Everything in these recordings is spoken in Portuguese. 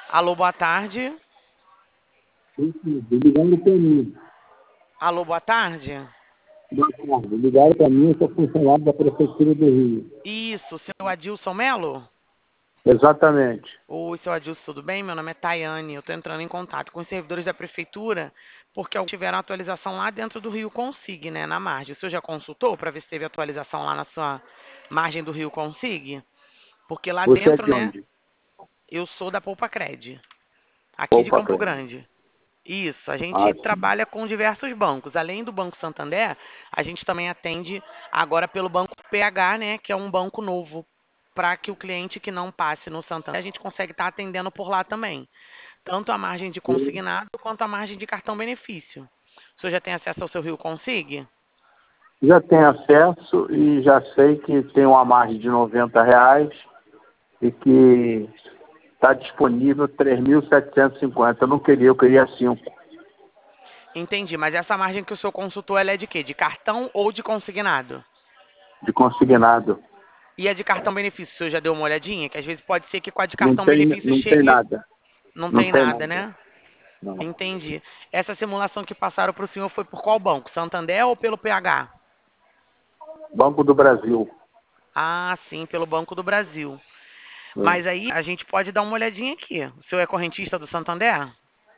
Alô, boa tarde. Ligaram para mim. Alô, boa tarde. Boa tarde. Ligaram para mim, eu sou funcionário da Prefeitura do Rio. Isso, seu Adilson Melo? Exatamente. Oi, seu Adilson, tudo bem? Meu nome é Tayane. Eu estou entrando em contato com os servidores da prefeitura porque tiveram atualização lá dentro do Rio Consig, né, na margem. O senhor já consultou para ver se teve atualização lá na sua margem do Rio Consig? Porque lá Você é dentro, de né, onde? eu sou da Poupa Cred, aqui de Opa, Campo Cleide. Grande. Isso, a Ah, gente sim. trabalha com diversos bancos. Além do Banco Santander, a gente também atende agora pelo Banco PH, né, que é um banco novo, para que o cliente que não passe no Santander, a gente consegue estar atendendo por lá também. Tanto a margem de Eu consignado quanto a margem de cartão benefício. O senhor já tem acesso ao seu Rio Consig? já tenho acesso e já sei que tem uma margem de R$ 90 e que está disponível 3.750. Eu não queria, eu queria 5 Entendi, mas essa margem que o senhor consultou, ela é de quê? De cartão ou de consignado? de consignado. E a de cartão benefício, o senhor já deu uma olhadinha? Que às vezes pode ser que com a de Não cartão tem, benefício não tem chegue. nada. Não Não tem tem nada, nada. né? Não. Entendi. Essa simulação que passaram para o senhor foi por qual banco? Santander ou pelo PH? Banco do Brasil. Ah, sim, pelo Banco do Brasil. É. Mas aí a gente pode dar uma olhadinha aqui. O senhor é correntista do Santander?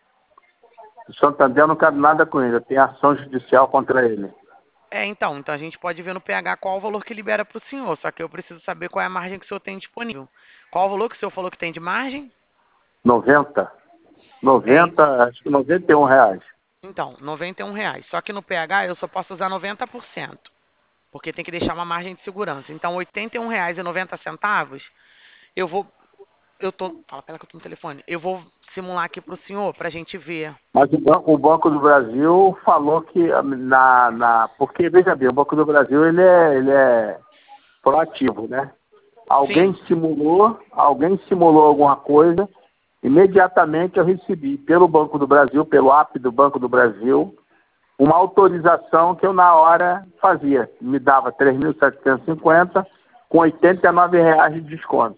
O Santander, eu não quero nada com ele. Eu tenho ação judicial contra ele. Então a gente pode ver no PH qual o valor que libera para o senhor. Só que eu preciso saber qual é a margem que o senhor tem disponível. Qual o valor que o senhor falou que tem de margem? 90. É, 90, acho que R$ 91. então, R$ 91. Só que no PH eu só posso usar 90%, porque tem que deixar uma margem de segurança. Então, R$ 81,90 eu vou. Eu tô. Fala pra ela que eu tô no telefone. Eu vou simular aqui pro senhor pra gente ver. Mas o Banco do Brasil falou que porque, veja bem, o Banco do Brasil ele é proativo, né? Sim, Alguém simulou alguma coisa, imediatamente eu recebi pelo Banco do Brasil, pelo app do Banco do Brasil, uma autorização que eu na hora fazia. Me dava 3.750 com R$ 89 de desconto.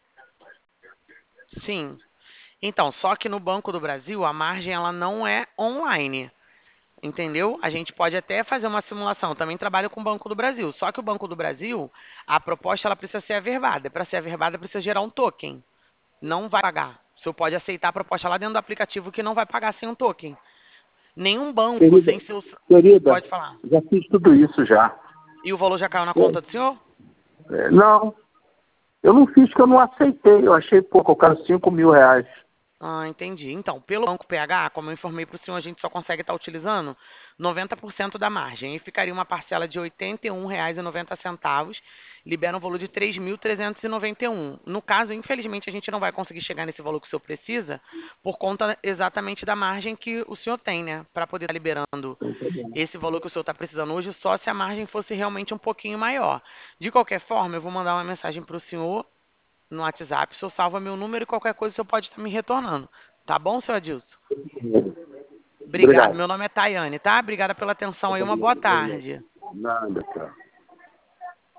sim. Então, só que no Banco do Brasil a margem ela não é online. Entendeu? A gente pode até fazer uma simulação. Eu também trabalho com o Banco do Brasil. Só que o Banco do Brasil, a proposta ela precisa ser averbada. Para ser averbada, precisa gerar um token. Não vai pagar. O senhor pode aceitar a proposta lá dentro do aplicativo que não vai pagar sem um token. Nenhum banco Querida, sem seus. querida, Pode falar. já fiz tudo isso já. E o valor já caiu na conta do senhor? Não, eu não fiz que eu não aceitei. Eu achei pouco, eu quero R$ 5.000. Ah, entendi. Então, pelo Banco PH, como eu informei para o senhor, a gente só consegue estar utilizando 90% da margem. E ficaria uma parcela de R$ 81,90, libera um valor de 3.391. No caso, infelizmente, a gente não vai conseguir chegar nesse valor que o senhor precisa, por conta exatamente da margem que o senhor tem, né? Para poder estar liberando esse valor que o senhor está precisando hoje, só se a margem fosse realmente um pouquinho maior. De qualquer forma, eu vou mandar uma mensagem para o senhor no WhatsApp, o senhor salva meu número e qualquer coisa o senhor pode estar me retornando. Tá bom, seu Adilson? Obrigado. Obrigado. Meu nome é Tayane, tá? Obrigada pela atenção aí. Uma boa tarde. Nada, cara.